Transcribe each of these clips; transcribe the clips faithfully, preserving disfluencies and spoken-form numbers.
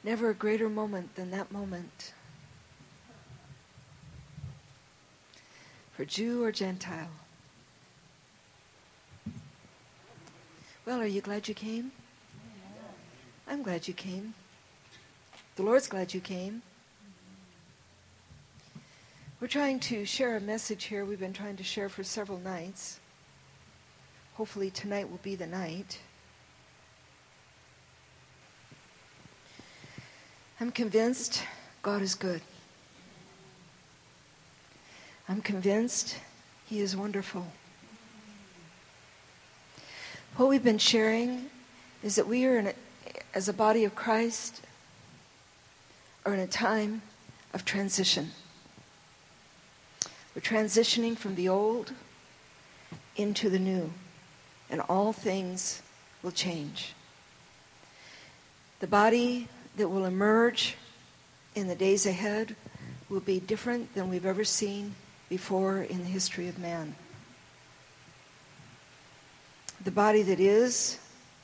Never a greater moment than that moment. For Jew or Gentile. Well, are you glad you came? I'm glad you came. The Lord's glad you came. We're trying to share a message here we've been trying to share for several nights. Hopefully tonight will be the night. I'm convinced God is good. I'm convinced He is wonderful. What we've been sharing is that we are, in a, as a body of Christ, are in a time of transition. We're transitioning from the old into the new, and all things will change. The body that will emerge in the days ahead will be different than we've ever seen before in the history of man. The body that is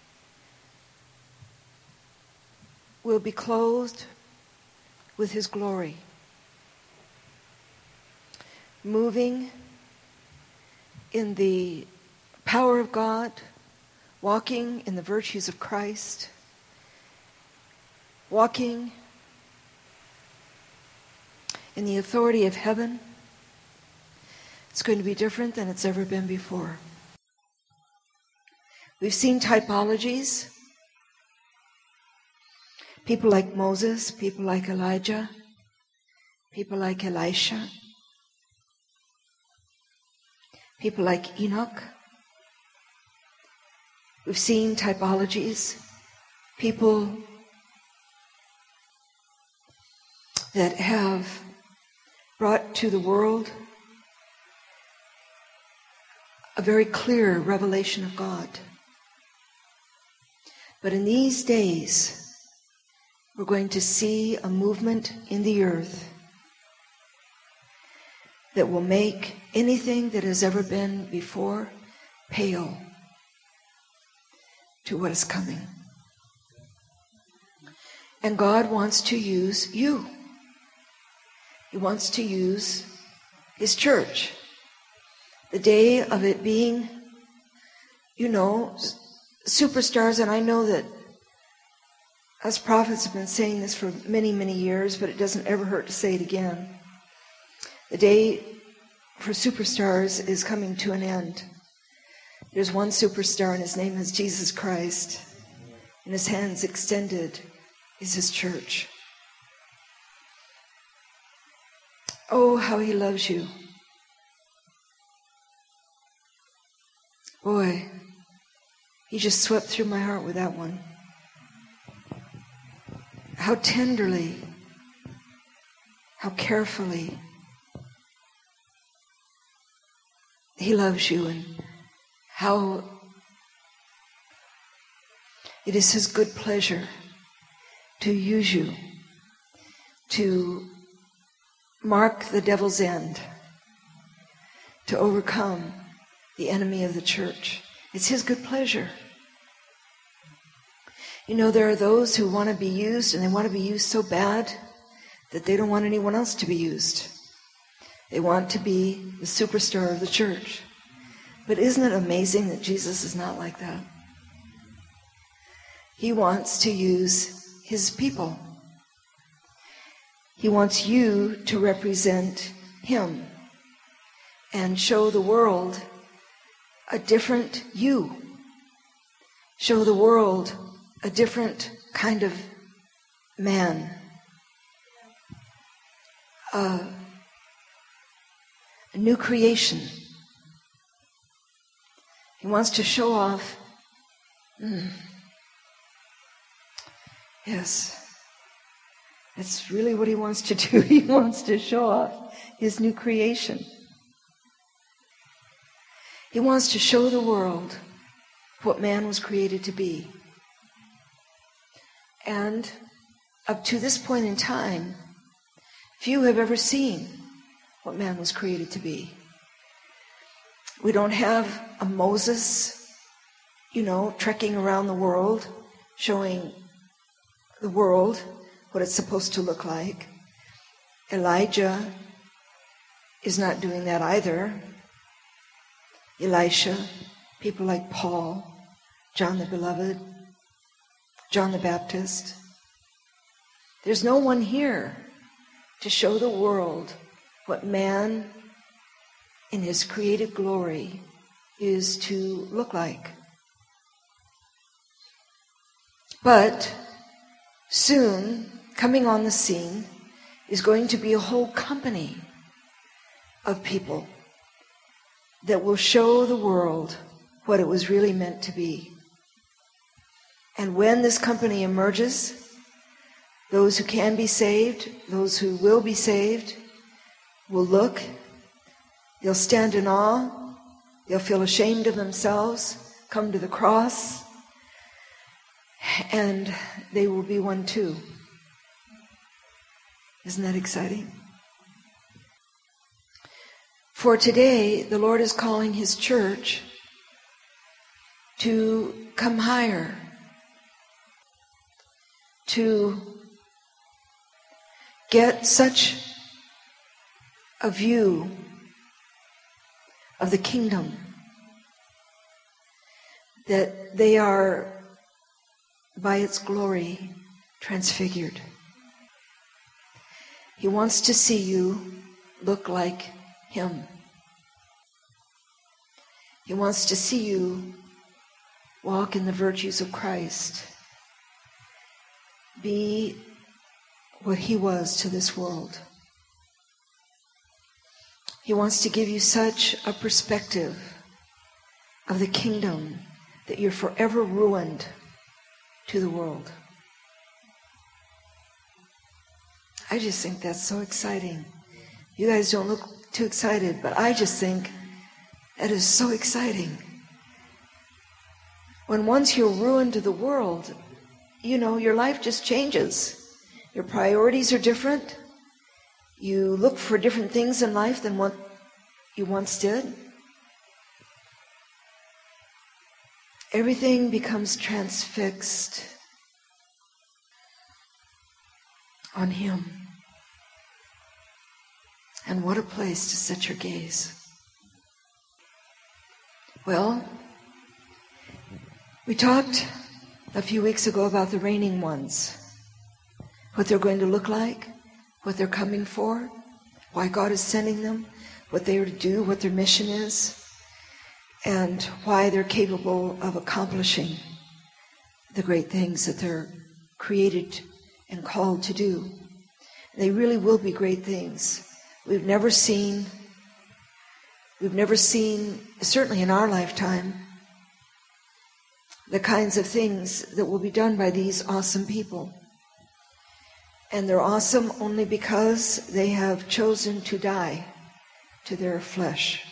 will be clothed with His glory, moving in the power of God, walking in the virtues of Christ, walking in the authority of heaven. It's going to be different than it's ever been before. We've seen typologies. People like Moses, people like Elijah, people like Elisha, people like Enoch. We've seen typologies, people that have brought to the world a very clear revelation of God. But in these days, we're going to see a movement in the earth that will make anything that has ever been before pale to what is coming. And God wants to use you. He wants to use His church. The day of it being, you know, superstars, and I know that us prophets have been saying this for many, many years, but it doesn't ever hurt to say it again. The day for superstars is coming to an end. There's one superstar, and His name is Jesus Christ. And His hands extended is His church. Oh, how He loves you. Boy, He just swept through my heart with that one. How tenderly, how carefully He loves you, and how it is His good pleasure to use you to mark the devil's end, to overcome the enemy of the church. It's His good pleasure. You know, there are those who want to be used, and they want to be used so bad that they don't want anyone else to be used. They want to be the superstar of the church. But isn't it amazing that Jesus is not like that? He wants to use His people. He wants you to represent Him and show the world a different you. Show the world a different kind of man. Uh, a new creation. He wants to show off. Mm, yes. That's really what He wants to do. He wants to show off His new creation. He wants to show the world what man was created to be. And up to this point in time, few have ever seen what man was created to be. We don't have a Moses, you know, trekking around the world, showing the world what it's supposed to look like. Elijah is not doing that either. Elisha, people like Paul, John the Beloved, John the Baptist. There's no one here to show the world what man in his created glory is to look like. But soon, coming on the scene, is going to be a whole company of people that will show the world what it was really meant to be. And when this company emerges, those who can be saved, those who will be saved, will look, they'll stand in awe, they'll feel ashamed of themselves, come to the cross, and they will be one too. Isn't that exciting? For today, the Lord is calling His church to come higher, to get such a view of the kingdom that they are, by its glory, transfigured. He wants to see you look like Him. He wants to see you walk in the virtues of Christ. Be what He was to this world. He wants to give you such a perspective of the kingdom that you're forever ruined to the world. I just think that's so exciting. You guys don't look too excited, but I just think that is so exciting. When once you're ruined to the world, you know, your life just changes. Your priorities are different. You look for different things in life than what you once did. Everything becomes transfixed on Him. And what a place to set your gaze. Well, we talked a few weeks ago about the reigning ones, what they're going to look like, what they're coming for, why God is sending them, what they are to do, what their mission is, and why they're capable of accomplishing the great things that they're created and called to do. They really will be great things. We've never seen, we've never seen, certainly in our lifetime, the kinds of things that will be done by these awesome people. And they're awesome only because they have chosen to die to their flesh.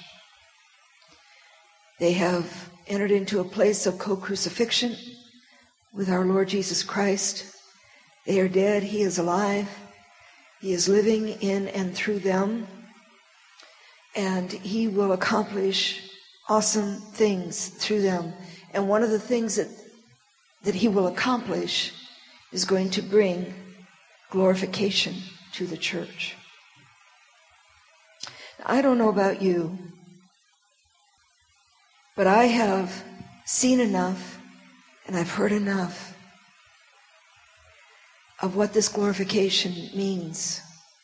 They have entered into a place of co-crucifixion with our Lord Jesus Christ. They are dead, He is alive. He is living in and through them. And He will accomplish awesome things through them. And one of the things that, that He will accomplish is going to bring glorification to the church. I don't know about you, but I have seen enough and I've heard enough of what this glorification means.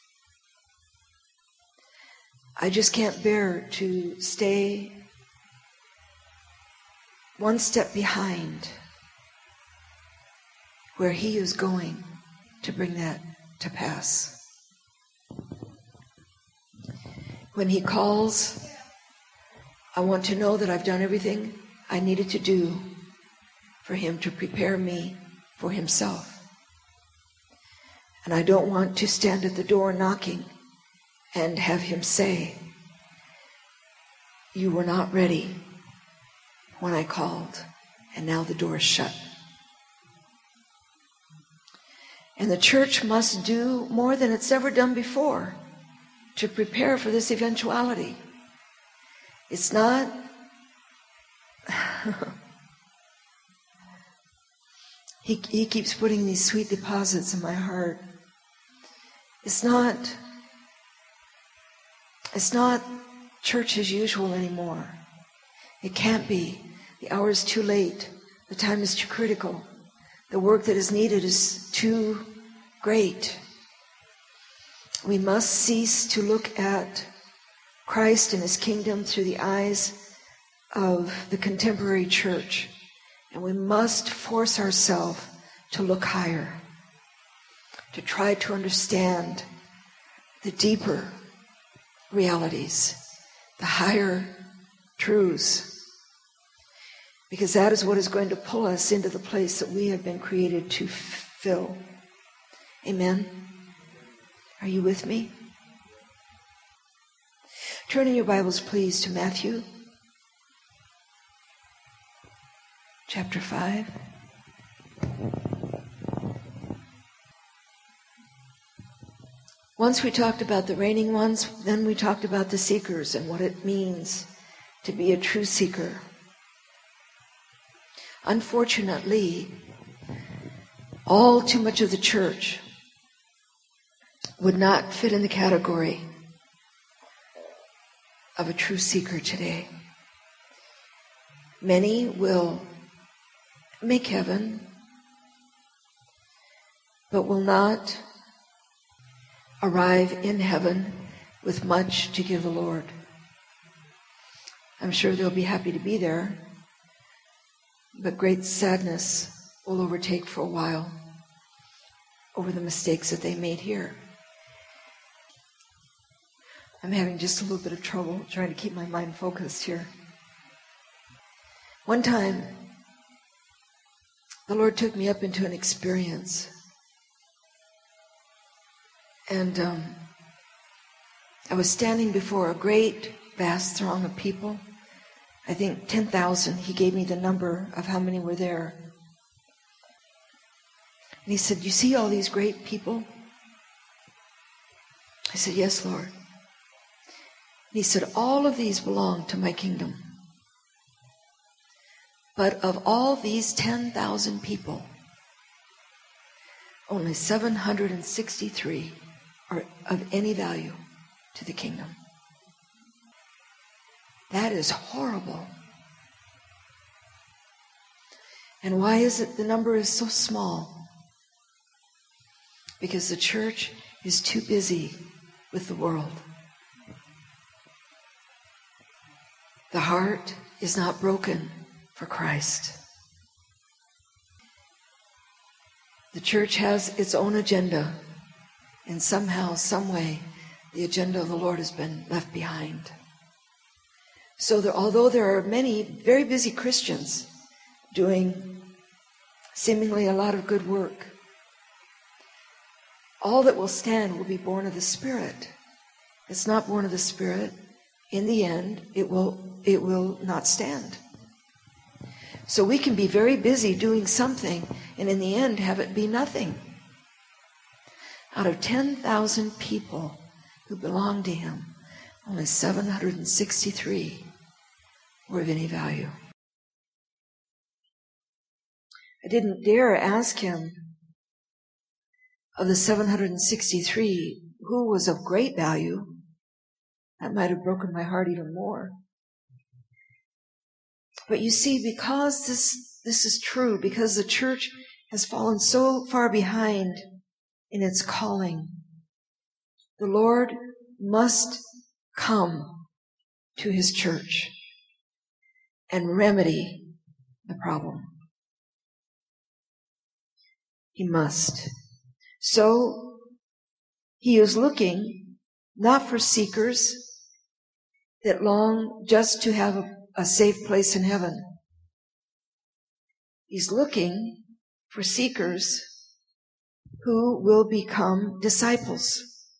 I just can't bear to stay one step behind where He is going to bring that to pass. When He calls, I want to know that I've done everything I needed to do for Him to prepare me for Himself. And I don't want to stand at the door knocking and have Him say, "You were not ready when I called, and now the door is shut." And the church must do more than it's ever done before to prepare for this eventuality. It's not he, he keeps putting these sweet deposits in my heart. It's not, it's not church as usual anymore. It can't be. The hour is too late. The time is too critical. The work that is needed is too great. We must cease to look at Christ and his kingdom through the eyes of the contemporary church. And we must force ourselves to look higher, to try to understand the deeper realities, the higher truths. Because that is what is going to pull us into the place that we have been created to fill. Amen? Are you with me? Turn in your Bibles, please, to Matthew chapter five. Once we talked about the reigning ones, then we talked about the seekers and what it means to be a true seeker. Unfortunately, all too much of the church would not fit in the category of a true seeker today. Many will make heaven, but will not arrive in heaven with much to give the Lord. I'm sure they'll be happy to be there, but great sadness will overtake for a while over the mistakes that they made here. I'm having just a little bit of trouble trying to keep my mind focused here. One time, the Lord took me up into an experience. And um, I was standing before a great, vast throng of people. I think ten thousand. He gave me the number of how many were there. And he said, "You see all these great people?" I said, "Yes, Lord." And he said, "All of these belong to my kingdom. But of all these ten thousand people, only seven hundred sixty-three are of any value to the kingdom." That is horrible. And why is it the number is so small? Because the church is too busy with the world. The heart is not broken for Christ. The church has its own agenda, and somehow, some way, the agenda of the Lord has been left behind. So there, although there are many very busy Christians doing seemingly a lot of good work, all that will stand will be born of the Spirit. It's not born of the Spirit. In the end, it will, it will not stand. So we can be very busy doing something, and in the end have it be nothing. Out of ten thousand people who belong to him, only seven hundred sixty-three were of any value. I didn't dare ask him, of the seven hundred sixty-three, who was of great value. That might have broken my heart even more. But you see, because this, this is true, because the church has fallen so far behind in its calling, the Lord must come to his church and remedy the problem. He must. So he is looking not for seekers that long just to have a, a safe place in heaven. He's looking for seekers who will become disciples.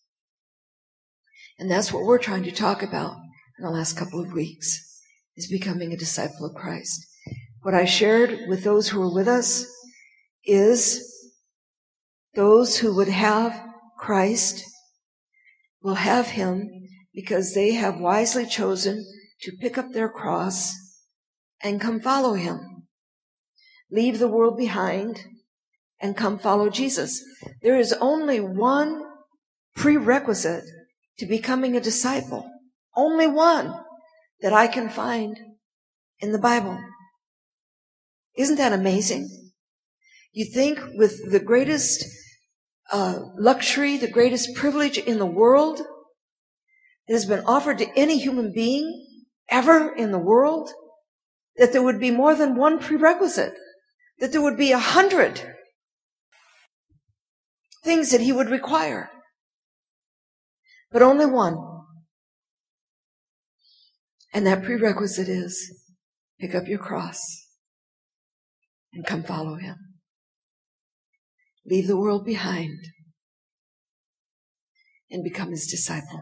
And that's what we're trying to talk about in the last couple of weeks, is becoming a disciple of Christ. What I shared with those who were with us is those who would have Christ will have him because they have wisely chosen to pick up their cross and come follow him. Leave the world behind and come follow Jesus. There is only one prerequisite to becoming a disciple. Only one that I can find in the Bible. Isn't that amazing? You think with the greatest uh, luxury, the greatest privilege in the world that has been offered to any human being ever in the world, that there would be more than one prerequisite, that there would be a hundred things that he would require, but only one. And that prerequisite is pick up your cross and come follow him. Leave the world behind and become his disciple.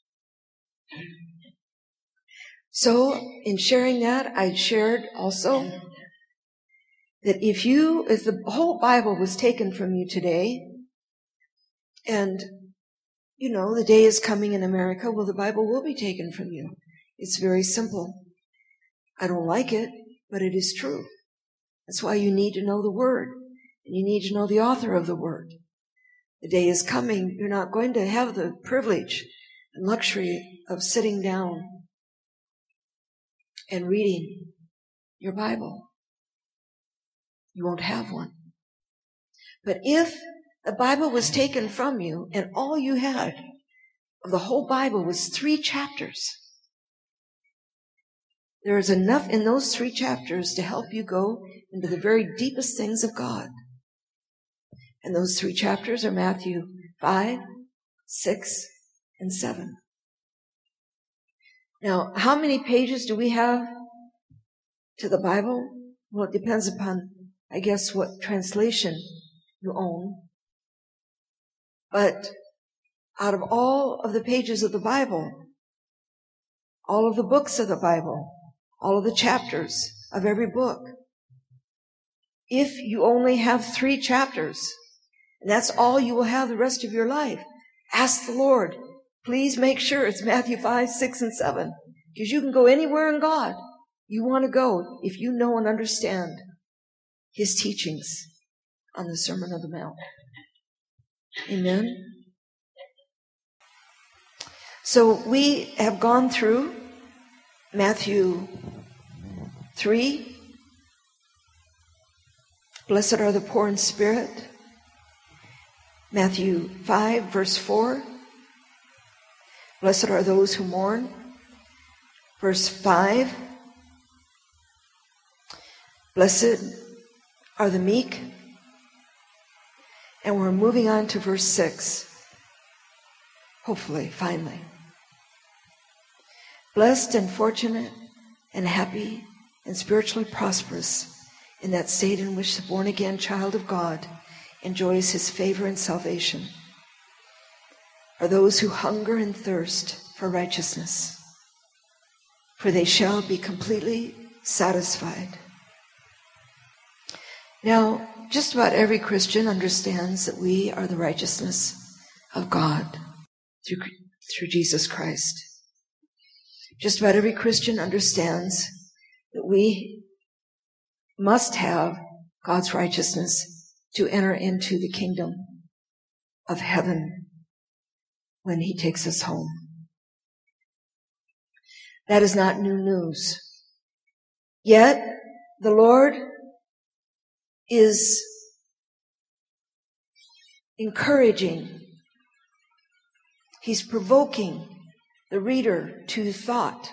So, in sharing that, I shared also that if you, if the whole Bible was taken from you today, and, you know, the day is coming in America, well, the Bible will be taken from you. It's very simple. I don't like it, but it is true. That's why you need to know the Word, and you need to know the author of the Word. The day is coming, you're not going to have the privilege and luxury of sitting down and reading your Bible. You won't have one. But if the Bible was taken from you and all you had of the whole Bible was three chapters, there is enough in those three chapters to help you go into the very deepest things of God. And those three chapters are Matthew five, six, and seven. Now, how many pages do we have to the Bible? Well, it depends upon, I guess, what translation you own. But out of all of the pages of the Bible, all of the books of the Bible, all of the chapters of every book, if you only have three chapters, and that's all you will have the rest of your life, ask the Lord, please make sure it's Matthew five, six, and seven, because you can go anywhere in God you want to go if you know and understand his teachings on the Sermon on the Mount. Amen? So we have gone through Matthew three. Blessed are the poor in spirit. Matthew five, verse four. Blessed are those who mourn. Verse five. Blessed are the meek. And we're moving on to verse six. Hopefully, finally. Blessed and fortunate and happy and spiritually prosperous in that state in which the born-again child of God enjoys his favor and salvation are those who hunger and thirst for righteousness, for they shall be completely satisfied. Now, just about every Christian understands that we are the righteousness of God through, through Jesus Christ. Just about every Christian understands that we must have God's righteousness to enter into the kingdom of heaven when he takes us home. That is not new news. Yet, the Lord is encouraging, he's provoking the reader to thought.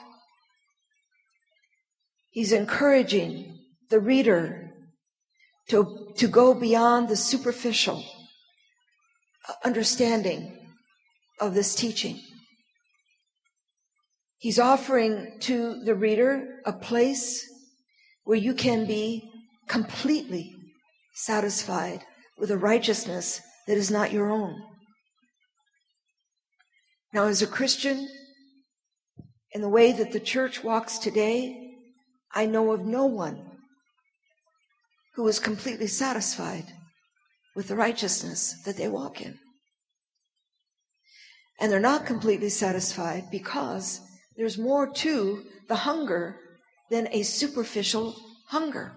He's encouraging the reader to, to go beyond the superficial understanding of this teaching. He's offering to the reader a place where you can be completely satisfied with a righteousness that is not your own. Now, as a Christian, in the way that the church walks today, I know of no one who is completely satisfied with the righteousness that they walk in. And they're not completely satisfied because there's more to the hunger than a superficial hunger.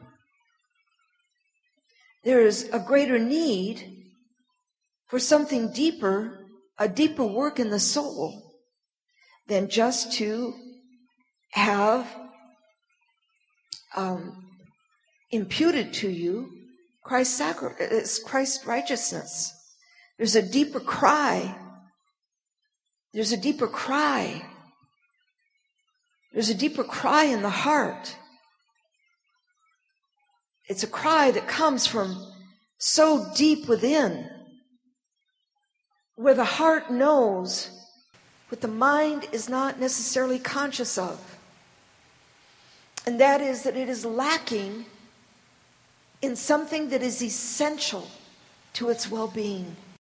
There is a greater need for something deeper a deeper work in the soul than just to have um, imputed to you Christ's sacrifice, Christ's righteousness. There's a deeper cry. There's a deeper cry. There's a deeper cry in the heart. It's a cry that comes from so deep within, where the heart knows what the mind is not necessarily conscious of. And that is that it is lacking in something that is essential to its well-being.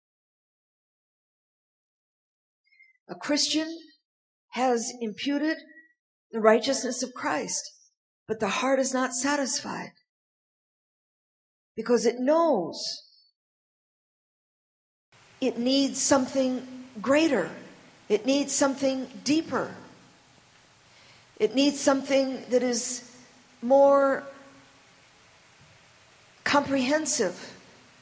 A Christian has imputed the righteousness of Christ, but the heart is not satisfied because it knows it needs something greater. It needs something deeper. It needs something that is more comprehensive.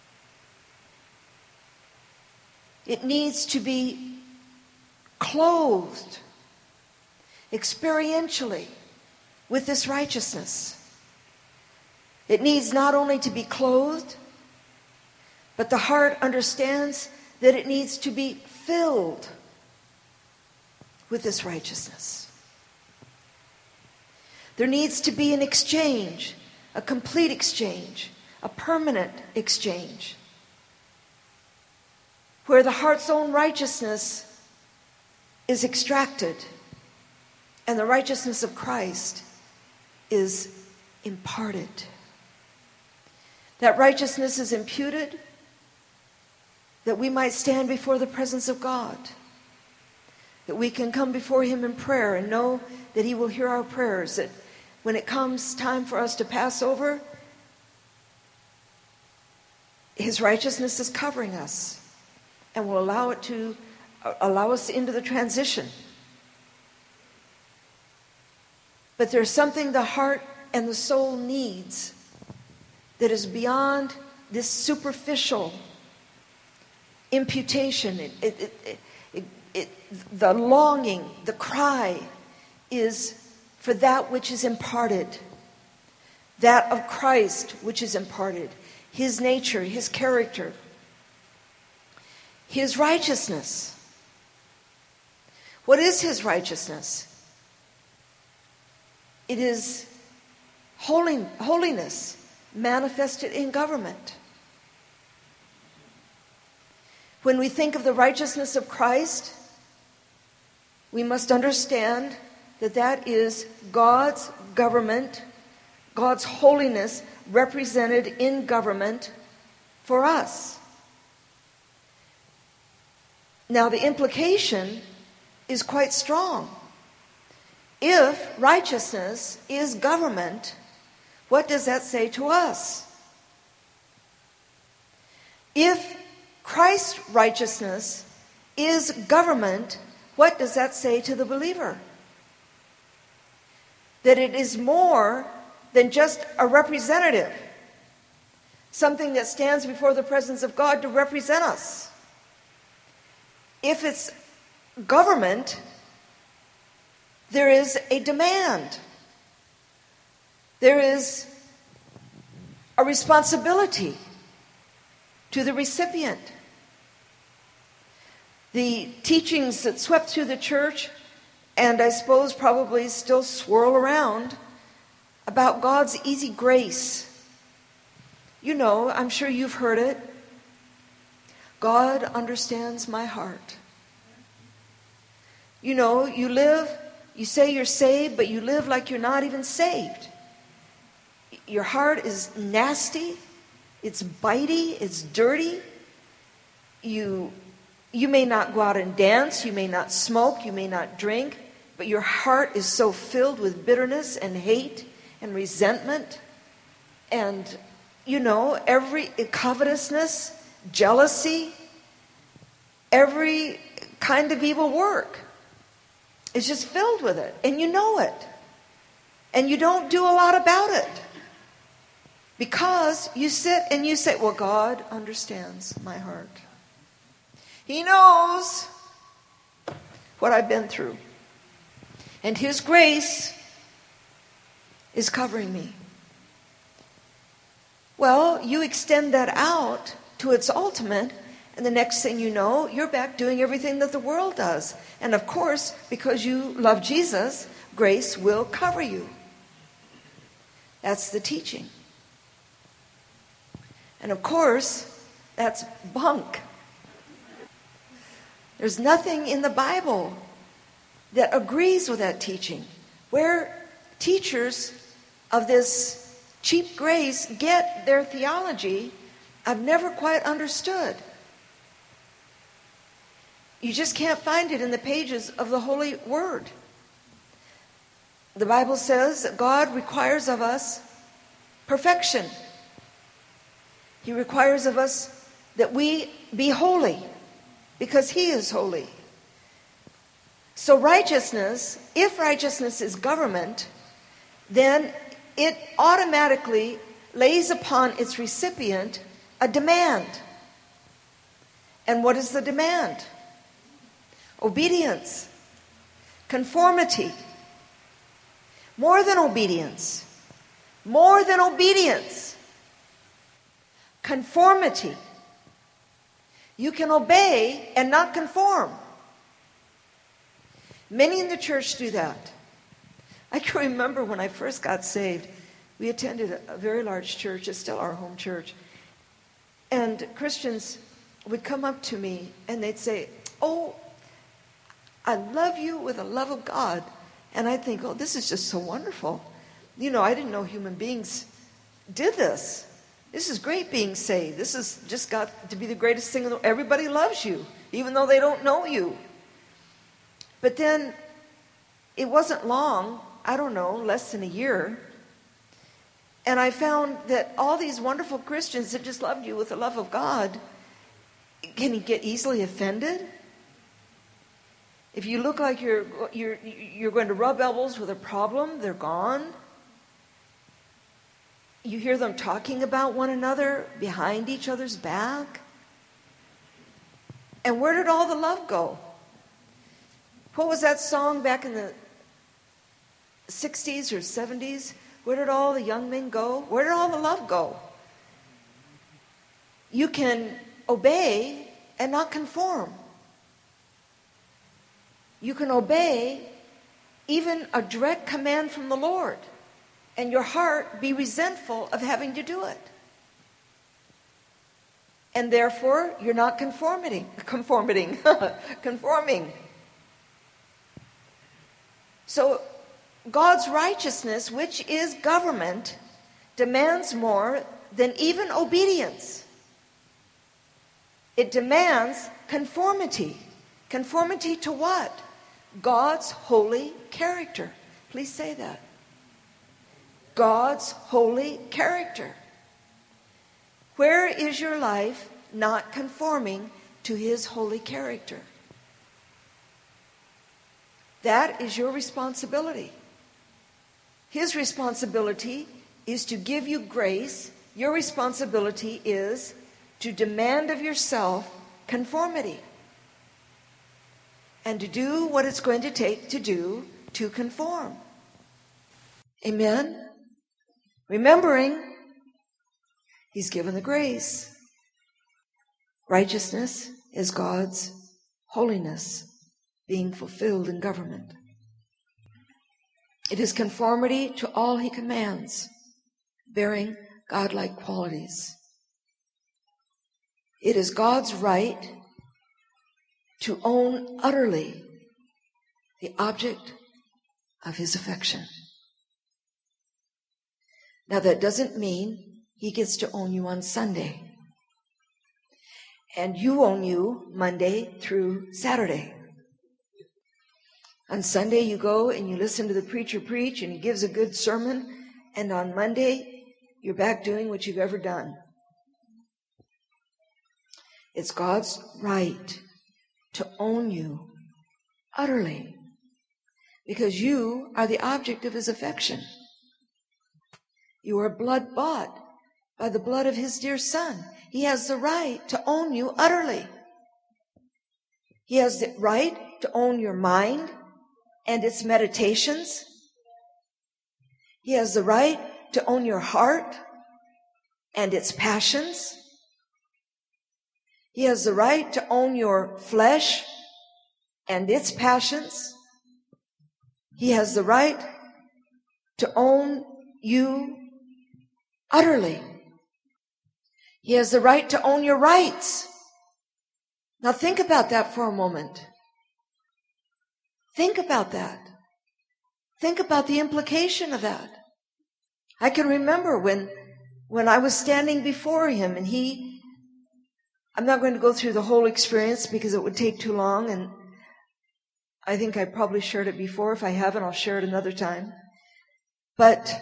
It needs to be clothed experientially with this righteousness. It needs not only to be clothed, but the heart understands that it needs to be filled with this righteousness. There needs to be an exchange, a complete exchange, a permanent exchange, where the heart's own righteousness is extracted and the righteousness of Christ is imparted. That righteousness is imputed that we might stand before the presence of God, that we can come before Him in prayer and know that He will hear our prayers, that when it comes time for us to pass over, His righteousness is covering us and will allow it to allow us into the transition. But there's something the heart and the soul needs that is beyond this superficial imputation. It, it, it, it, it, the longing, the cry is for that which is imparted, that of Christ which is imparted, His nature, His character, His righteousness. What is His righteousness? It is holy, holiness manifested in government. When we think of the righteousness of Christ, we must understand that that is God's government, God's holiness represented in government for us. Now, the implication is quite strong. If righteousness is government, what does that say to us? If Christ's righteousness is government, what does that say to the believer? That it is more than just a representative, something that stands before the presence of God to represent us. If it's government, there is a demand. There is a responsibility to the recipient. The teachings that swept through the church, and I suppose probably still swirl around, about God's easy grace. You know, I'm sure you've heard it. God understands my heart. You know, you live, you say you're saved, but you live like you're not even saved. Your heart is nasty, it's bitey, it's dirty. You, you may not go out and dance, you may not smoke, you may not drink, but your heart is so filled with bitterness and hate and resentment and, you know, every covetousness, jealousy, every kind of evil work is just filled with it, and you know it, and you don't do a lot about it because you sit and you say, well, God understands my heart. He knows what I've been through. And His grace is covering me. Well, you extend that out to its ultimate, and the next thing you know, you're back doing everything that the world does. And of course, because you love Jesus, grace will cover you. That's the teaching. And of course, that's bunk. There's nothing in the Bible that agrees with that teaching. Where teachers of this cheap grace get their theology, I've never quite understood. You just can't find it in the pages of the Holy Word. The Bible says that God requires of us perfection. He requires of us that we be holy because He is holy. So righteousness, if righteousness is government, then it automatically lays upon its recipient a demand. And what is the demand? Obedience, conformity. More than obedience. More than obedience. Conformity. You can obey and not conform. Many in the church do that. I can remember when I first got saved, we attended a very large church. It's still our home church. And Christians would come up to me and they'd say, "Oh, I love you with the love of God." And I think, oh, this is just so wonderful. You know, I didn't know human beings did this. This is great being saved. This has just got to be the greatest thing in the world. Everybody loves you, even though they don't know you. But then it wasn't long, I don't know, less than a year. And I found that all these wonderful Christians that just loved you with the love of God, can you get easily offended? If you look like you're you're you're going to rub elbows with a problem, they're gone. You hear them talking about one another behind each other's back. And where did all the love go? What was that song back in the sixties or seventies? Where did all the young men go? Where did all the love go? You can obey and not conform. You can obey even a direct command from the Lord, and your heart be resentful of having to do it. And therefore, you're not conforming, conforming, conforming. So, God's righteousness, which is government, demands more than even obedience. It demands conformity. Conformity to what? God's holy character. Please say that. God's holy character. Where is your life not conforming to His holy character? That is your responsibility. His responsibility is to give you grace. Your responsibility is to demand of yourself conformity. And to do what it's going to take to do to conform. Amen? Remembering, He's given the grace. Righteousness is God's holiness being fulfilled in government. It is conformity to all He commands, bearing godlike qualities. It is God's right to own utterly the object of His affection. Now that doesn't mean He gets to own you on Sunday. And you own you Monday through Saturday. On Sunday you go and you listen to the preacher preach and he gives a good sermon. And on Monday you're back doing what you've ever done. It's God's right to own you utterly, because you are the object of His affection. You are blood bought by the blood of His dear Son. He has the right to own you utterly. He has the right to own your mind and its meditations. He has the right to own your heart and its passions. He has the right to own your flesh and its passions. He has the right to own you utterly. He has the right to own your rights. Now think about that for a moment. Think about that. Think about the implication of that. I can remember when, when I was standing before him and he, I'm not going to go through the whole experience because it would take too long, and I think I probably shared it before. If I haven't, I'll share it another time. But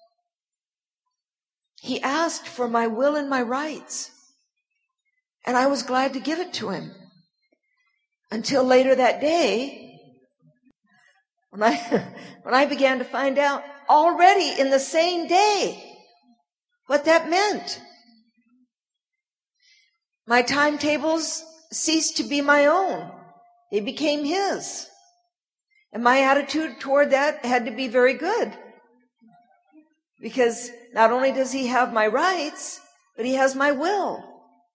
he asked for my will and my rights, and I was glad to give it to him. Until later that day, when I, when I began to find out already in the same day what that meant. My timetables ceased to be my own. They became his. And my attitude toward that had to be very good. Because not only does he have my rights, but he has my will.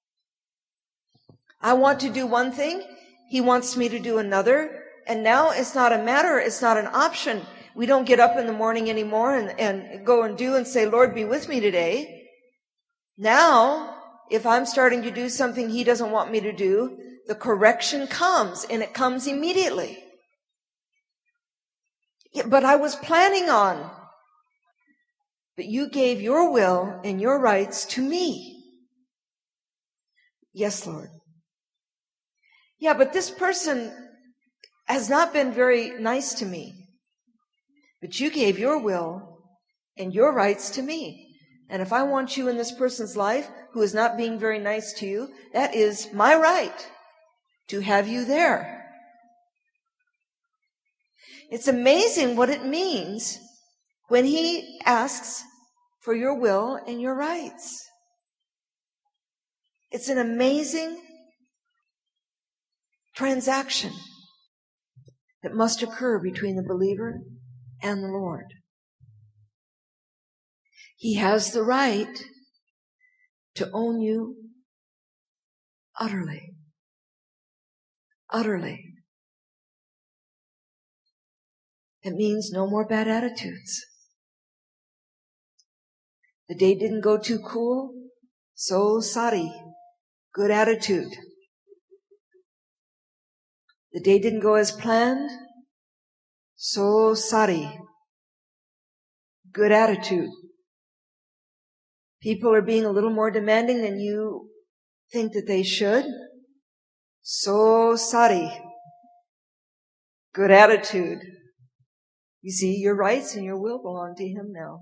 I want to do one thing, he wants me to do another. And now it's not a matter, it's not an option. We don't get up in the morning anymore and, and go and do and say, Lord, be with me today. Now, if I'm starting to do something he doesn't want me to do, the correction comes, and it comes immediately. But I was planning on. But you gave your will and your rights to me. Yes, Lord. Yeah, but this person has not been very nice to me. But you gave your will and your rights to me. And if I want you in this person's life who is not being very nice to you, that is my right to have you there. It's amazing what it means when he asks for your will and your rights. It's an amazing transaction that must occur between the believer and the Lord. He has the right to own you utterly. Utterly. It means no more bad attitudes. The day didn't go too cool, so sari, good attitude. The day didn't go as planned, so sari, good attitude. People are being a little more demanding than you think that they should, so sari, good attitude. You see, your rights and your will belong to him now.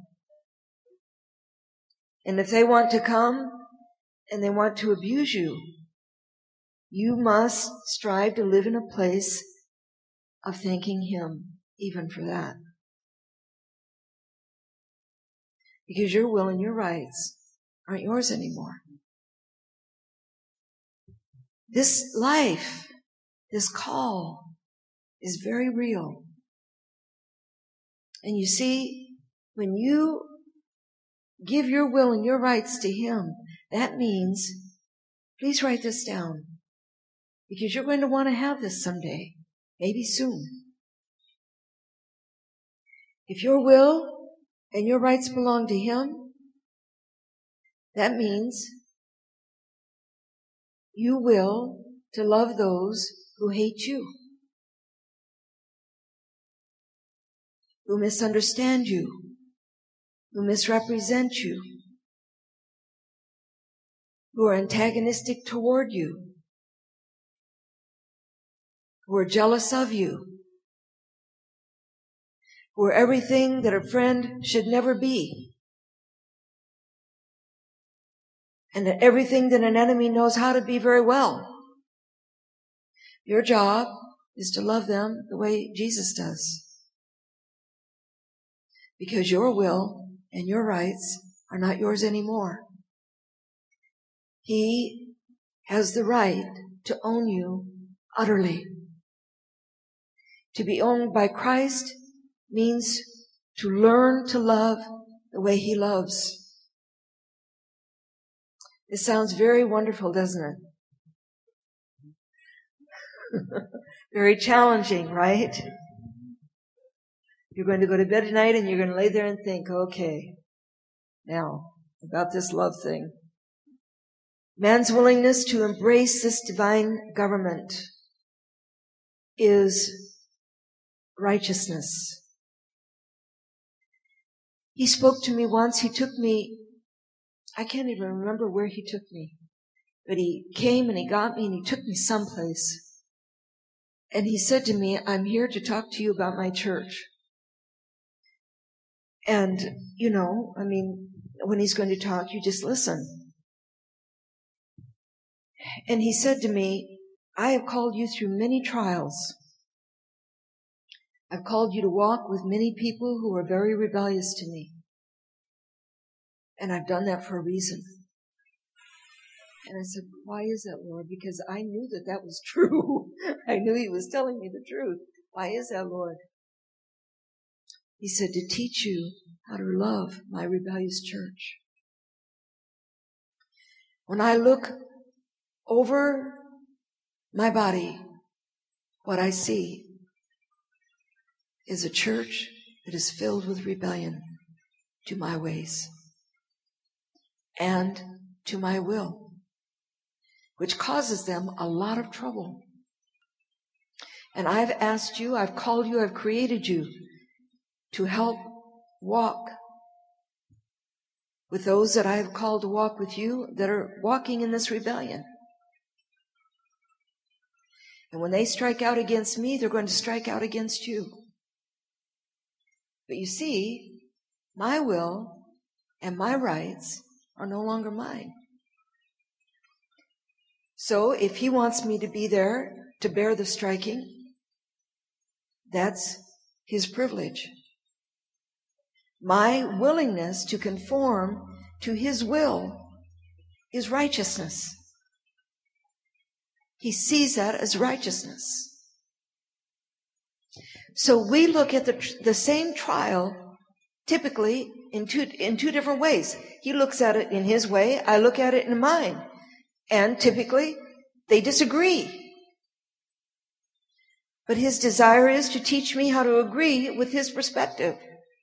And if they want to come and they want to abuse you, you must strive to live in a place of thanking him even for that. Because your will and your rights aren't yours anymore. This life, this call, is very real. And you see, when you give your will and your rights to him, that means, please write this down, because you're going to want to have this someday, maybe soon. If your will and your rights belong to him, that means you will to love those who hate you, who misunderstand you, who misrepresent you, who are antagonistic toward you, who are jealous of you, who are everything that a friend should never be, and that everything that an enemy knows how to be very well. Your job is to love them the way Jesus does. Because your will and your rights are not yours anymore. He has the right to own you utterly. To be owned by Christ means to learn to love the way He loves. It sounds very wonderful, doesn't it? Very challenging, right? You're going to go to bed tonight and you're going to lay there and think, okay, now about this love thing. Man's willingness to embrace this divine government is righteousness. He spoke to me once. He took me, I can't even remember where he took me, but he came and he got me and he took me someplace. And he said to me, I'm here to talk to you about my church. And, you know, I mean, when he's going to talk, you just listen. And he said to me, I have called you through many trials. I've called you to walk with many people who are very rebellious to me. And I've done that for a reason. And I said, why is that, Lord? Because I knew that that was true. I knew He was telling me the truth. Why is that, Lord? He said, to teach you how to love my rebellious church. When I look over my body, what I see is a church that is filled with rebellion to my ways and to my will, which causes them a lot of trouble. And I've asked you, I've called you, I've created you to help walk with those that I have called to walk with you that are walking in this rebellion. And when they strike out against me, they're going to strike out against you. But you see, my will and my rights are no longer mine. So if He wants me to be there to bear the striking, that's His privilege. My willingness to conform to His will is righteousness. He sees that as righteousness. So we look at the, the same trial typically in two, in two different ways. He looks at it in his way. I look at it in mine. And typically they disagree. But His desire is to teach me how to agree with His perspective.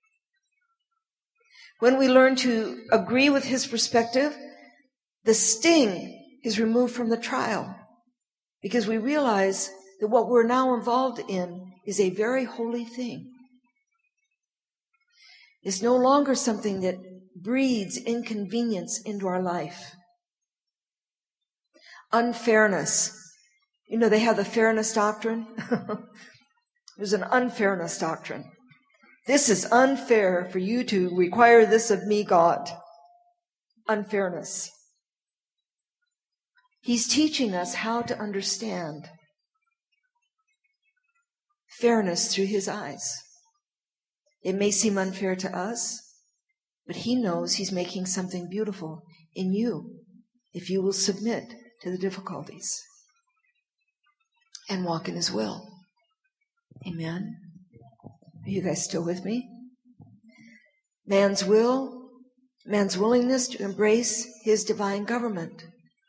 When we learn to agree with His perspective, the sting is removed from the trial, because we realize that what we're now involved in is a very holy thing. It's no longer something that breeds inconvenience into our life. Unfairness. You know, they have the fairness doctrine. There's an unfairness doctrine. This is unfair for you to require this of me, God. Unfairness. He's teaching us how to understand fairness through His eyes. It may seem unfair to us, but He knows He's making something beautiful in you if you will submit to the difficulties and walk in His will. Amen. Are you guys still with me? Man's will, man's willingness to embrace His divine government.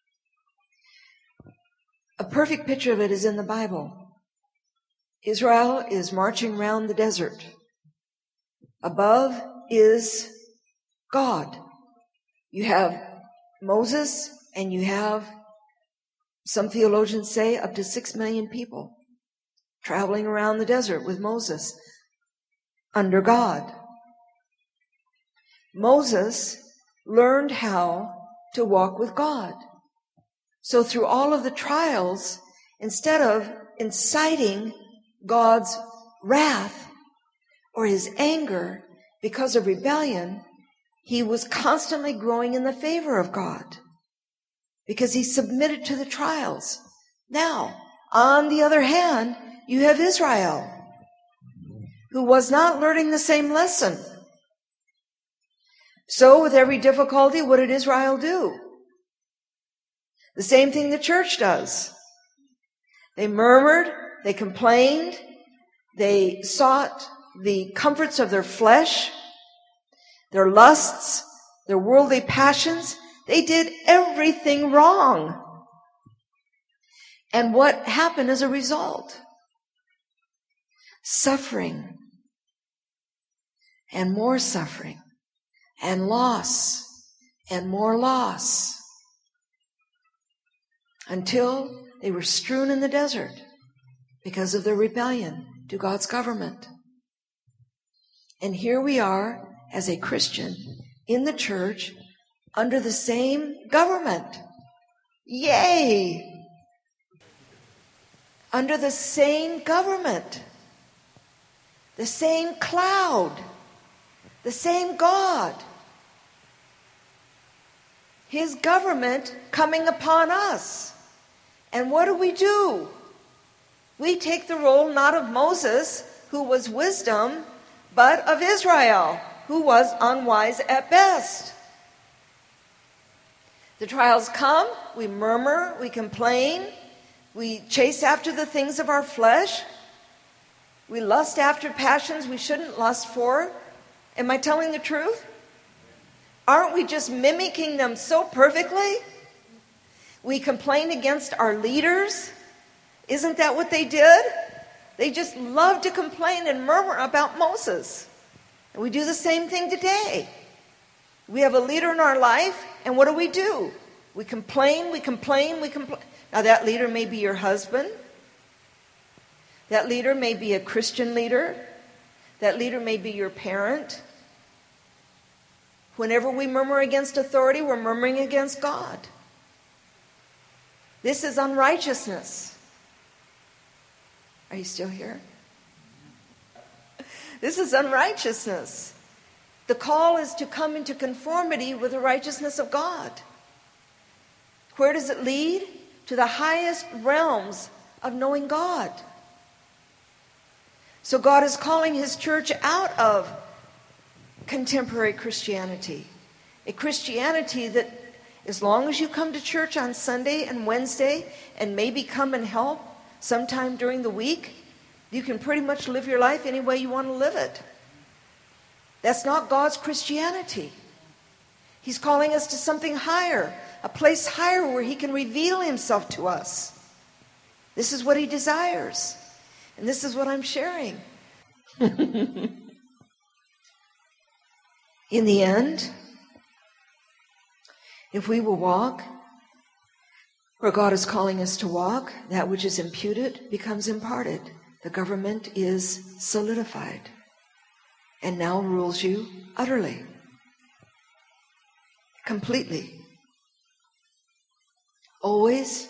A perfect picture of it is in the Bible. Israel is marching around the desert. Above is God. You have Moses, and you have, some theologians say, up to six million people traveling around the desert with Moses under God. Moses learned how to walk with God. So through all of the trials, instead of inciting God's wrath or His anger because of rebellion, he was constantly growing in the favor of God because he submitted to the trials. Now, on the other hand, you have Israel, who was not learning the same lesson. So with every difficulty, what did Israel do? The same thing the church does. They murmured, they complained, they sought the comforts of their flesh, their lusts, their worldly passions. They did everything wrong. And what happened as a result? Suffering, and more suffering, and loss, and more loss, until they were strewn in the desert because of their rebellion to God's government. And here we are as a Christian in the church under the same government. Yay! Under the same government, the same cloud, the same God. His government coming upon us. And what do we do? We take the role not of Moses, who was wisdom, but of Israel, who was unwise at best. The trials come, we murmur, we complain, we chase after the things of our flesh, we lust after passions we shouldn't lust for. Am I telling the truth? Aren't we just mimicking them so perfectly? We complain against our leaders. Isn't that what they did? They just love to complain and murmur about Moses. And we do the same thing today. We have a leader in our life, and what do we do? We complain, we complain, we complain. Now that leader may be your husband. That leader may be a Christian leader. That leader may be your parent. Whenever we murmur against authority, we're murmuring against God. This is unrighteousness. Are you still here? This is unrighteousness. The call is to come into conformity with the righteousness of God. Where does it lead? To the highest realms of knowing God. So God is calling His church out of contemporary Christianity. A Christianity that, as long as you come to church on Sunday and Wednesday and maybe come and help sometime during the week, you can pretty much live your life any way you want to live it. That's not God's Christianity. He's calling us to something higher, a place higher where He can reveal Himself to us. This is what He desires. And this is what I'm sharing. In the end, if we will walk where God is calling us to walk, that which is imputed becomes imparted. The government is solidified and now rules you utterly, completely. Always,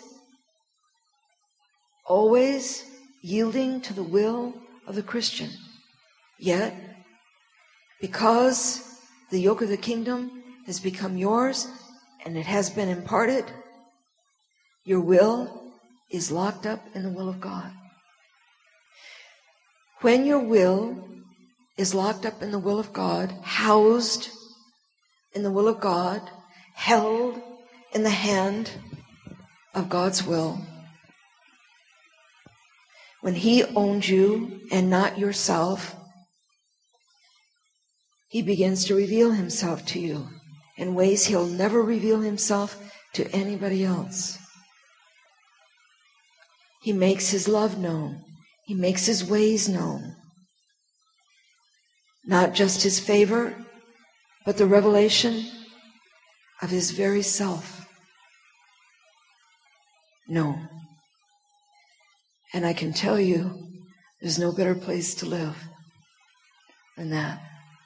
always yielding to the will of the Christian. Yet, because the yoke of the kingdom has become yours and it has been imparted, your will is locked up in the will of God. When your will is locked up in the will of God, housed in the will of God, held in the hand of God's will, when He owns you and not yourself, He begins to reveal Himself to you in ways He'll never reveal Himself to anybody else. He makes His love known. He makes His ways known. Not just His favor, but the revelation of His very self. No. And I can tell you, there's no better place to live than that.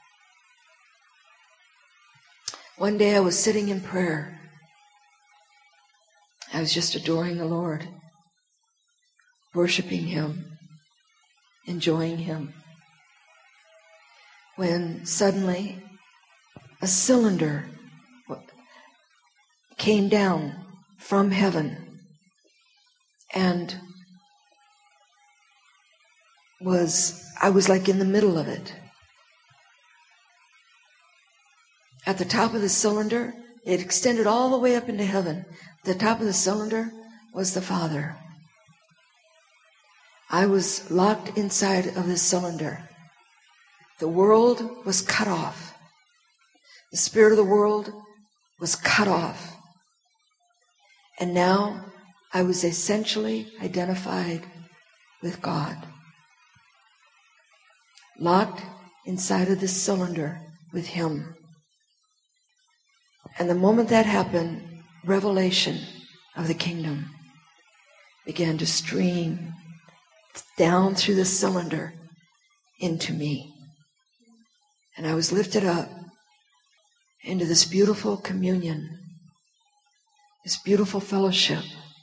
One day I was sitting in prayer. I was just adoring the Lord, worshiping Him, enjoying Him, when suddenly a cylinder came down from heaven and was, I was like in the middle of it. At the top of the cylinder, it extended all the way up into heaven. At the top of the cylinder was the Father. I was locked inside of this cylinder. The world was cut off. The spirit of the world was cut off. And now I was essentially identified with God. Locked inside of this cylinder with Him. And the moment that happened, revelation of the kingdom began to stream down through the cylinder into me. And I was lifted up into this beautiful communion, this beautiful fellowship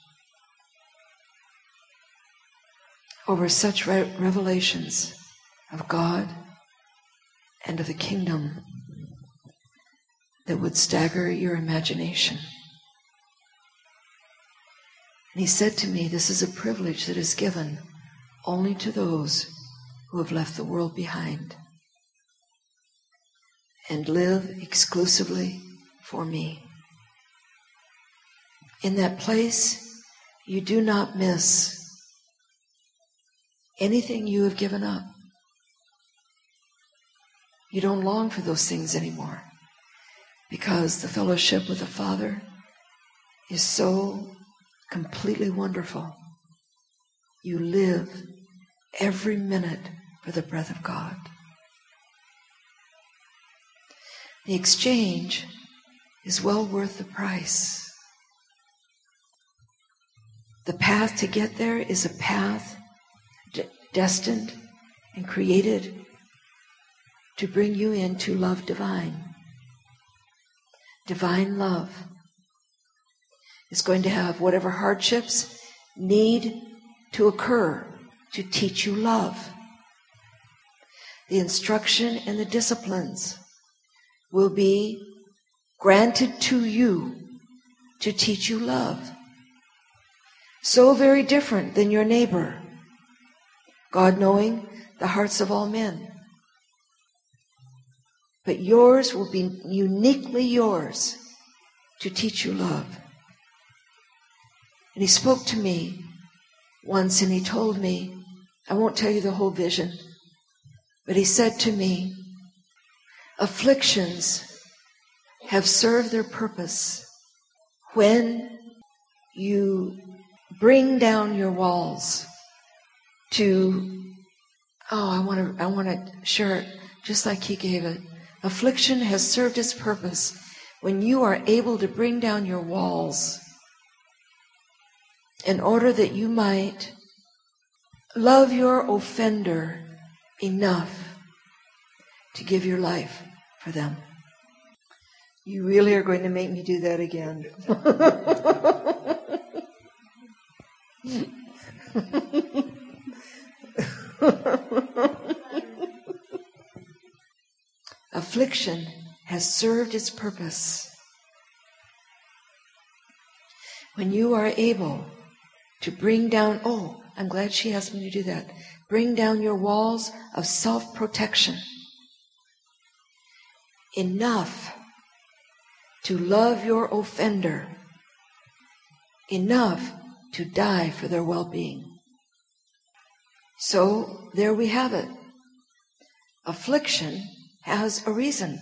over such re- revelations of God and of the kingdom that would stagger your imagination. And he said to me, this is a privilege that is given only to those who have left the world behind and live exclusively for me. In that place, you do not miss anything you have given up. You don't long for those things anymore because the fellowship with the Father is so completely wonderful. You live every minute for the breath of God. The exchange is well worth the price. The path to get there is a path de- destined and created to bring you into love divine. Divine love is going to have whatever hardships need to occur to teach you love. The instruction and the disciplines will be granted to you to teach you love. So very different than your neighbor. God knowing the hearts of all men. But yours will be uniquely yours to teach you love. And he spoke to me once and he told me, I won't tell you the whole vision, but he said to me, afflictions have served their purpose when you bring down your walls to, oh, I want to, I want to share it just like he gave it. Affliction has served its purpose when you are able to bring down your walls in order that you might love your offender enough to give your life for them. You really are going to make me do that again. Affliction has served its purpose when you are able to bring down, oh, I'm glad she asked me to do that, bring down your walls of self-protection enough to love your offender, enough to die for their well-being. So there we have it. Affliction has a reason.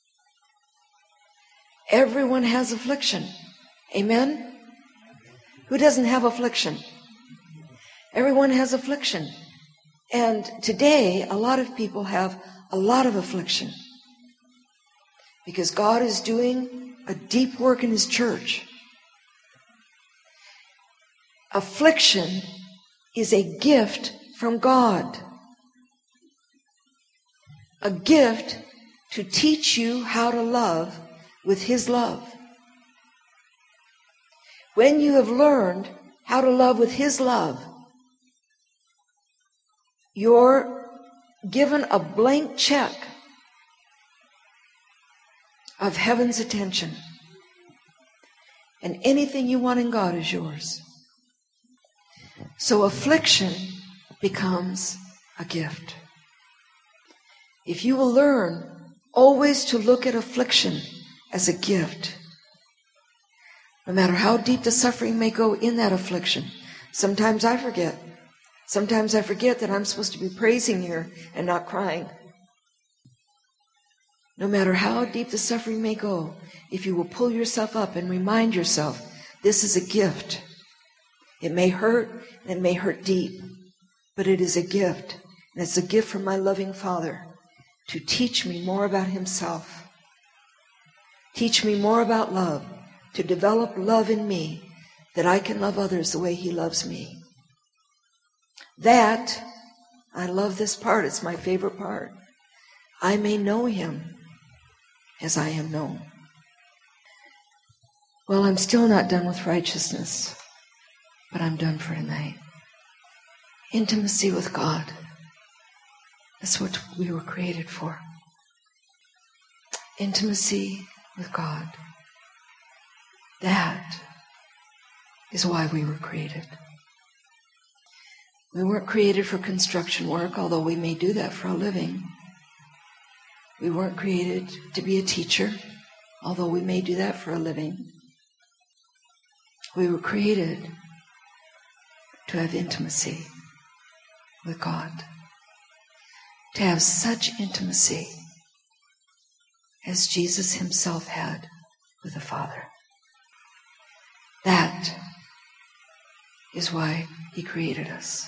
Everyone has affliction. Amen? Who doesn't have affliction? Everyone has affliction. And today, a lot of people have a lot of affliction. Because God is doing a deep work in His church. Affliction is a gift from God. A gift to teach you how to love with His love. When you have learned how to love with His love, you're given a blank check of heaven's attention. And anything you want in God is yours. So affliction becomes a gift. If you will learn always to look at affliction as a gift, no matter how deep the suffering may go in that affliction. Sometimes I forget. Sometimes I forget that I'm supposed to be praising here and not crying. No matter how deep the suffering may go, if you will pull yourself up and remind yourself, this is a gift. It may hurt, and it may hurt deep, but it is a gift. And it's a gift from my loving Father to teach me more about himself. Teach me more about love, to develop love in me, that I can love others the way he loves me. That, I love this part, it's my favorite part. I may know him as I am known. Well, I'm still not done with righteousness, but I'm done for tonight. Intimacy with God. That's what we were created for. Intimacy with God. That is why we were created. We weren't created for construction work, although we may do that for a living. We weren't created to be a teacher, although we may do that for a living. We were created to have intimacy with God. To have such intimacy as Jesus himself had with the Father. That is why he created us.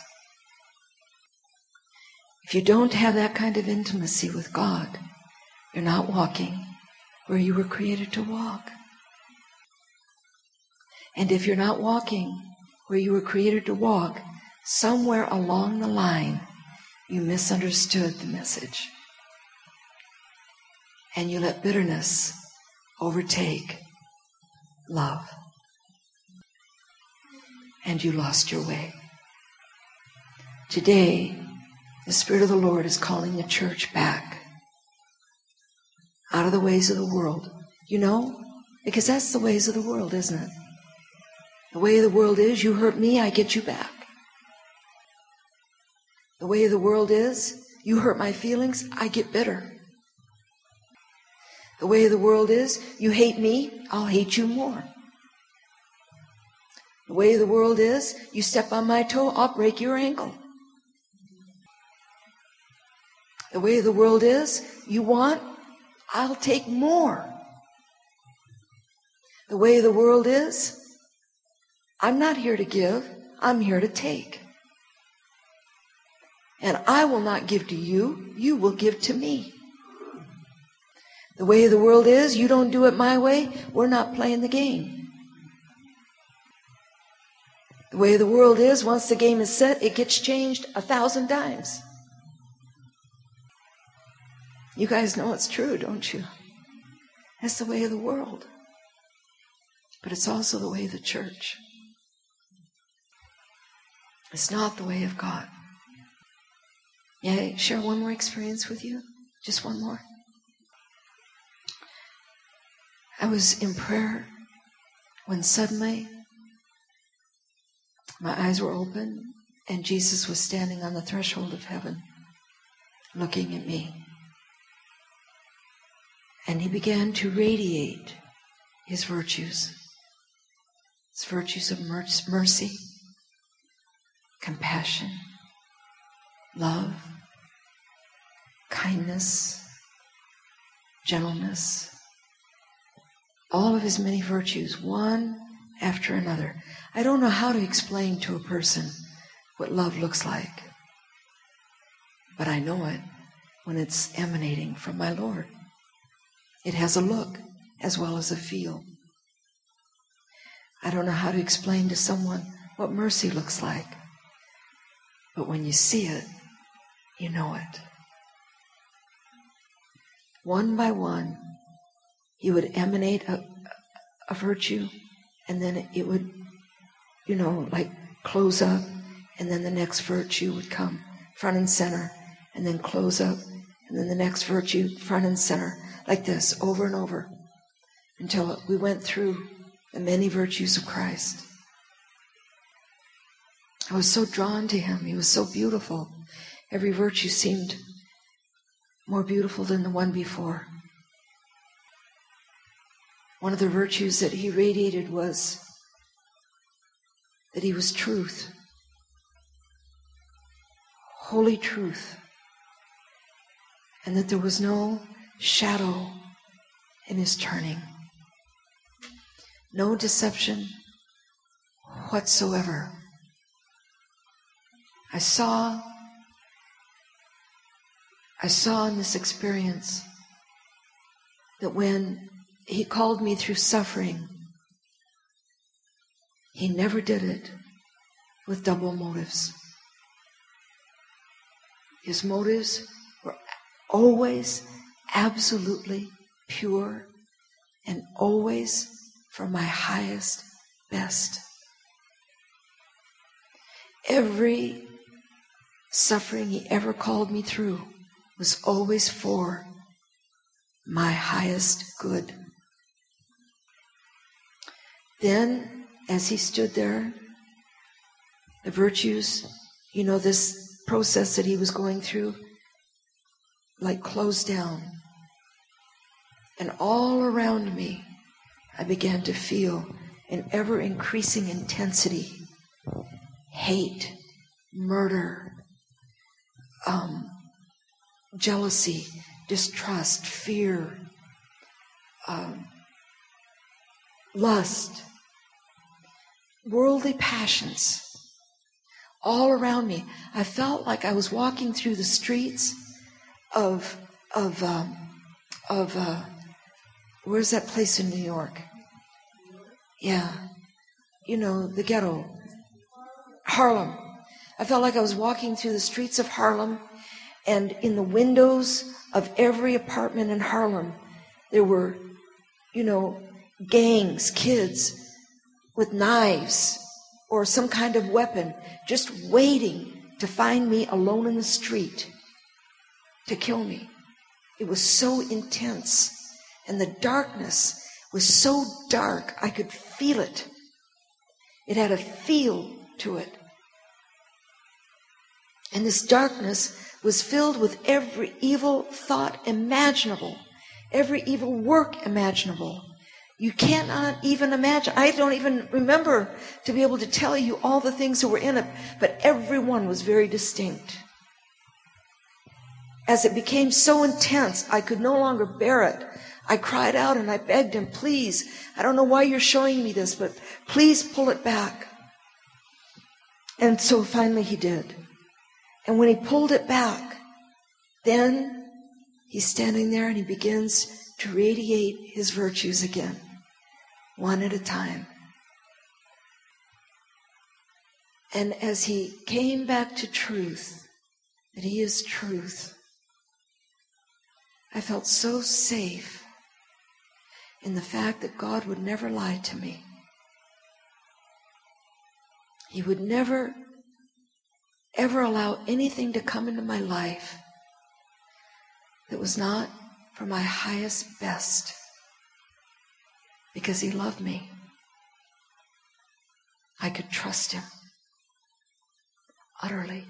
If you don't have that kind of intimacy with God, you're not walking where you were created to walk. And if you're not walking where you were created to walk, somewhere along the line, you misunderstood the message. And you let bitterness overtake love. And you lost your way. Today, the Spirit of the Lord is calling the church back out of the ways of the world. You know, because that's the ways of the world, isn't it? The way of the world is, you hurt me, I get you back. The way of the world is, you hurt my feelings, I get bitter. The way of the world is, you hate me, I'll hate you more. The way of the world is, you step on my toe, I'll break your ankle. The way of the world is, you want, I'll take more. The way of the world is, I'm not here to give, I'm here to take. And I will not give to you, you will give to me. The way of the world is, you don't do it my way, we're not playing the game. The way of the world is, once the game is set, it gets changed a thousand times. You guys know it's true, don't you? That's the way of the world. But it's also the way of the church. It's not the way of God. Yeah, share one more experience with you? Just one more. I was in prayer when suddenly my eyes were open and Jesus was standing on the threshold of heaven looking at me. And he began to radiate his virtues. His virtues of mercy, compassion, love, kindness, gentleness, all of his many virtues, one after another. I don't know how to explain to a person what love looks like, but I know it when it's emanating from my Lord. It has a look as well as a feel. I don't know how to explain to someone what mercy looks like, but when you see it, you know it. One by one, he would emanate a, a virtue, and then it would, you know, like close up, and then the next virtue would come front and center, and then close up, and then the next virtue front and center, like this, over and over, until we went through the many virtues of Christ. I was so drawn to him. He was so beautiful. Every virtue seemed more beautiful than the one before. One of the virtues that he radiated was that he was truth. holy truth, and that there was no shadow in his turning. No deception whatsoever. I saw, I saw in this experience that when he called me through suffering, he never did it with double motives. His motives were always absolutely pure and always for my highest best. Every suffering he ever called me through was always for my highest good. Then, as he stood there, the virtues, you know, this process that he was going through, like closed down. And all around me, I began to feel an ever-increasing intensity, hate, murder, um, jealousy, distrust, fear, um, lust, worldly passions, all around me. I felt like I was walking through the streets of of um, of uh, where's that place in New York? Yeah, you know, the ghetto, Harlem. I felt like I was walking through the streets of Harlem, and in the windows of every apartment in Harlem, there were, you know, gangs, kids with knives or some kind of weapon, just waiting to find me alone in the street to kill me. It was so intense, and the darkness was so dark, I could feel it. It had a feel to it. And this darkness was filled with every evil thought imaginable, every evil work imaginable. You cannot even imagine. I don't even remember to be able to tell you all the things that were in it, but every one was very distinct. As it became so intense, I could no longer bear it. I cried out and I begged him, please, I don't know why you're showing me this, but please pull it back. And so finally he did. And when he pulled it back, then he's standing there and he begins to radiate his virtues again, one at a time. And as he came back to truth, that he is truth, I felt so safe in the fact that God would never lie to me. He would never, ever allow anything to come into my life that was not for my highest best, because he loved me. I could trust him utterly.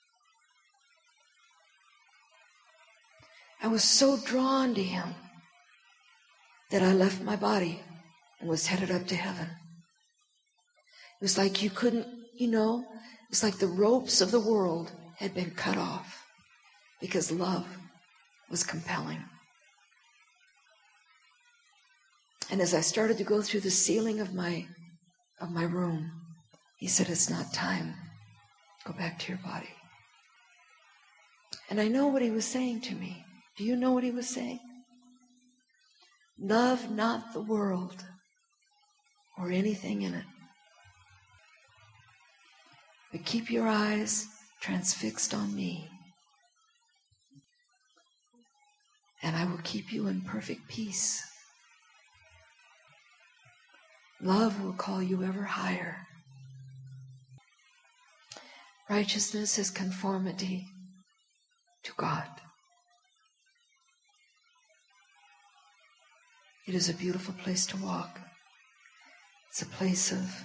I was so drawn to him that I left my body and was headed up to heaven. It was like you couldn't, you know, it was like the ropes of the world had been cut off because love was compelling. And as I started to go through the ceiling of my of my room, he said, it's not time. Go back to your body. And I know what he was saying to me. Do you know what he was saying? Love not the world or anything in it, but keep your eyes transfixed on me, and I will keep you in perfect peace. Love will call you ever higher. Righteousness is conformity to God. It is a beautiful place to walk. It's a place of,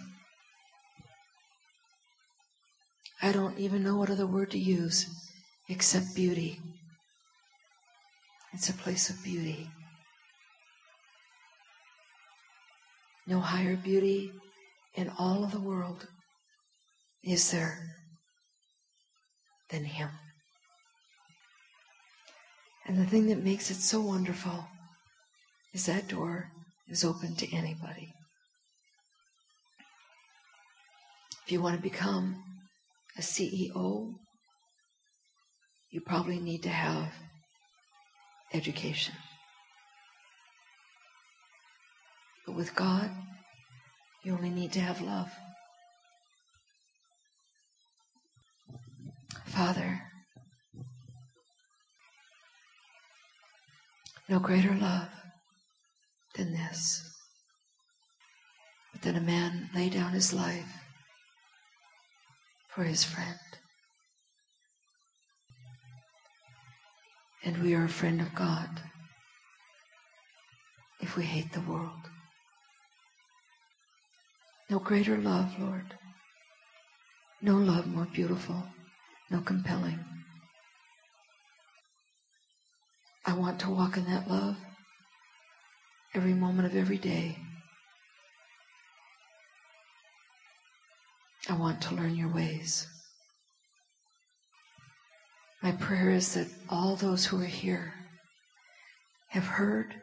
I don't even know what other word to use except beauty. It's a place of beauty. No higher beauty in all of the world is there than him. And the thing that makes it so wonderful is that door is open to anybody. If you want to become a C E O, you probably need to have education. But with God, you only need to have love. Father, no greater love than this, but that a man lay down his life for his friend. And we are a friend of God if we hate the world. No greater love, Lord. No love more beautiful, no compelling. I want to walk in that love every moment of every day. I want to learn your ways. My prayer is that all those who are here have heard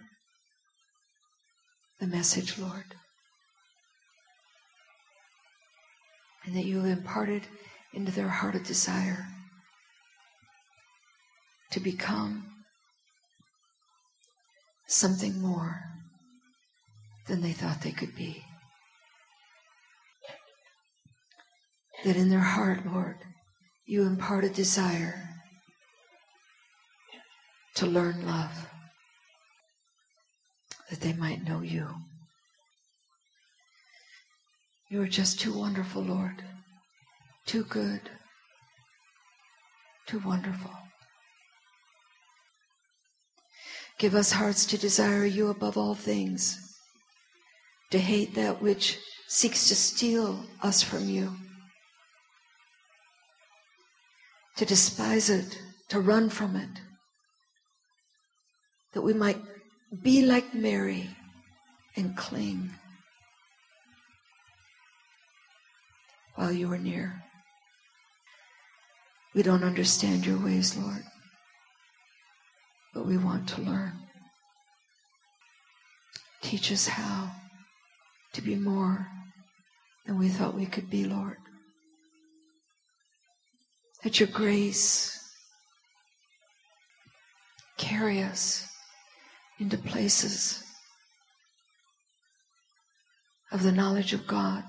the message, Lord, and that you have imparted into their heart a desire to become something more than they thought they could be. That in their heart, Lord, you impart a desire to learn love, that they might know you. You are just too wonderful, Lord, too good, too wonderful. Give us hearts to desire you above all things, to hate that which seeks to steal us from you, to despise it, to run from it, that we might be like Mary and cling while you are near. We don't understand your ways, Lord, but we want to learn. Teach us how to be more than we thought we could be, Lord. Let your grace carry us into places of the knowledge of God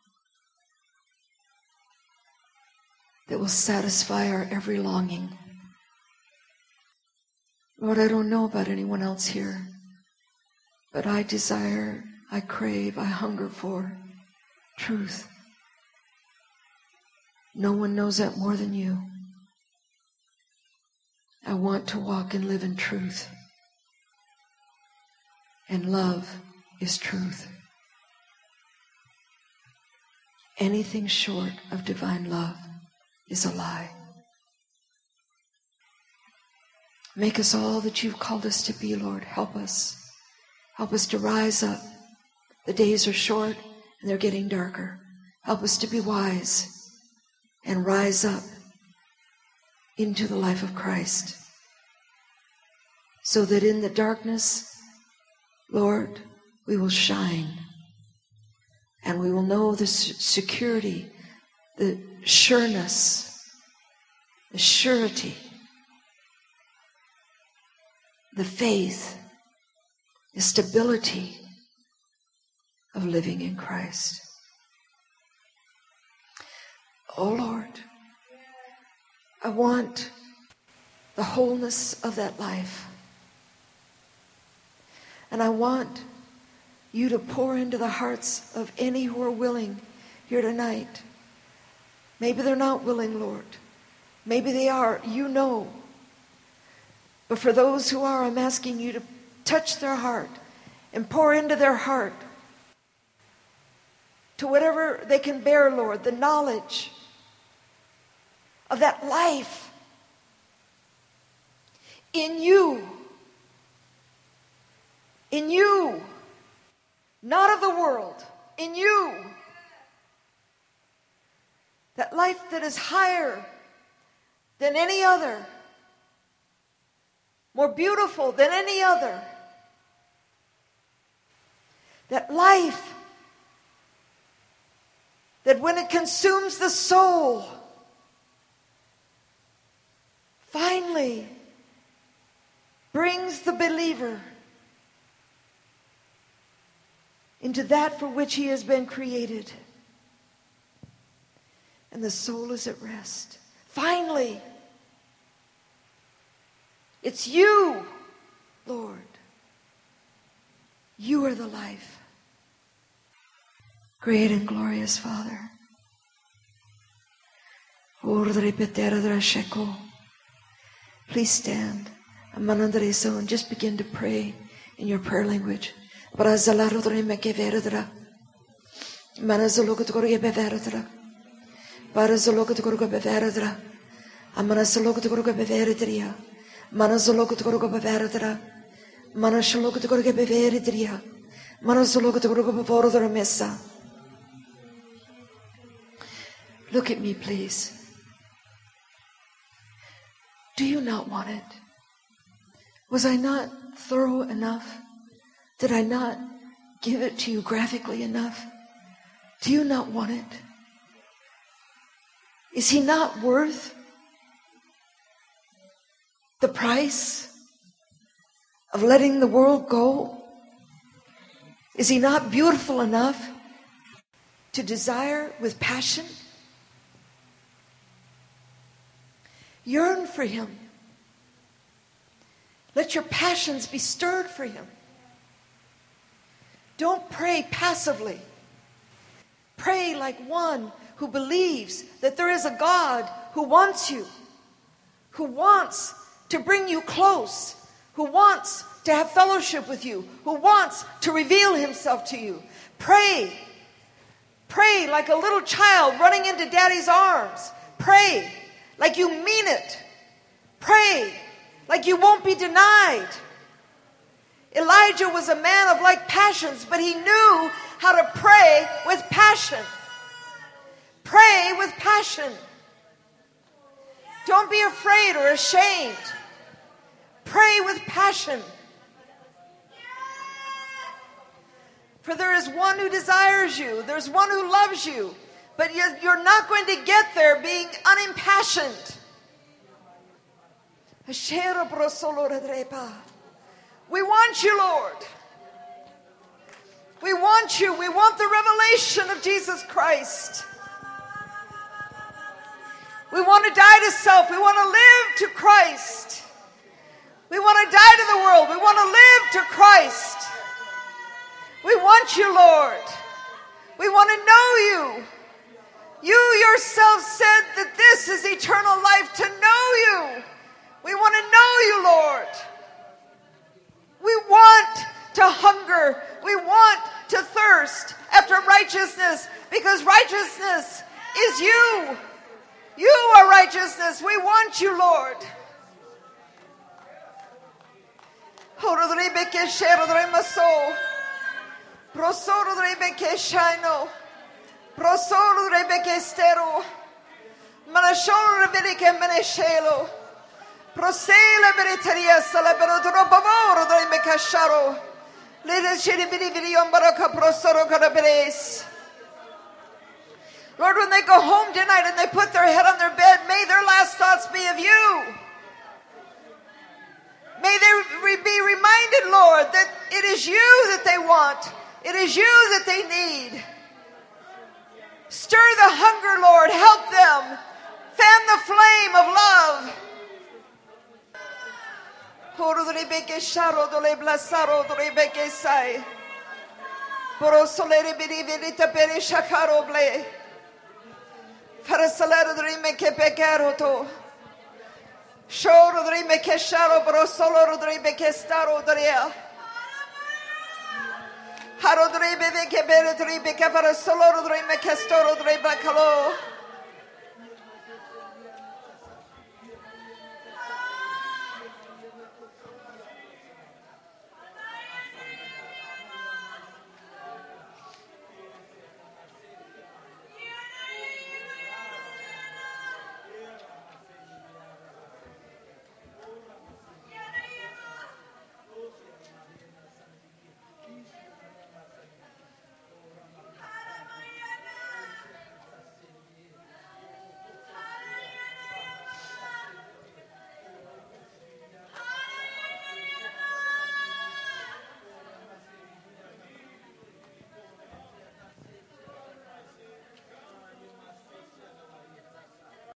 that will satisfy our every longing. Lord, I don't know about anyone else here, but I desire, I crave, I hunger for truth. No one knows that more than you. I want to walk and live in truth. And love is truth. Anything short of divine love is a lie. Make us all that you've called us to be, Lord. Help us. Help us to rise up. The days are short and they're getting darker. Help us to be wise and rise up into the life of Christ, so that in the darkness, Lord, we will shine, and we will know the security, the sureness, the surety, the faith, the stability of living in Christ. Oh Lord, I want the wholeness of that life. And I want you to pour into the hearts of any who are willing here tonight. Maybe they're not willing, Lord. Maybe they are. You know. But for those who are, I'm asking you to touch their heart and pour into their heart, to whatever they can bear, Lord, the knowledge of that life in you. In you. Not of the world. In you. That life that is higher than any other. more beautiful than any other. That life, that when it consumes the soul, finally brings the believer into that for which he has been created. And the soul is at rest. Finally, it's you, Lord. You are the life. Great and glorious Father. Please stand. And just begin to pray in your prayer language. Look at me, please. Do you not want it? Was I not thorough enough? Did I not give it to you graphically enough? Do you not want it? Is he not worth the price of letting the world go? Is he not beautiful enough to desire with passion? Yearn for him. Let your passions be stirred for him. Don't pray passively. Pray like one who believes that there is a God who wants you, who wants to bring you close, who wants to have fellowship with you, who wants to reveal himself to you. Pray. Pray like a little child running into daddy's arms. Pray like you mean it. Pray like you won't be denied. Elijah was a man of like passions, but he knew how to pray with passion. Pray with passion. Don't be afraid or ashamed. Pray with passion. For there is one who desires you. There's one who loves you. But you're not going to get there being unimpassioned. We want you, Lord. We want you. We want the revelation of Jesus Christ. We want to die to self. We want to live to Christ. We want to die to the world. We want to live to Christ. We want you, Lord. We want to know you. You yourself said that this is eternal life, to know you. We want to know you, Lord. We want to hunger. We want to thirst after righteousness, because righteousness is you. You are righteousness. We want you, Lord. Prosela beritaria sala berotro pavoro do imekasharo. Lede chiri bidi bidi ombaraka prosoro karaberes. Lord, when they go home tonight and they put their head on their bed, may their last thoughts be of you. May they be reminded, Lord, that it is you that they want. It is you that they need. Stir the hunger, Lord. Help them. Fan the flame of love. Shoro drime che sharo bro solo drime che staro drea. Haro drime che bere drime che fare solo drime che storo drime calo.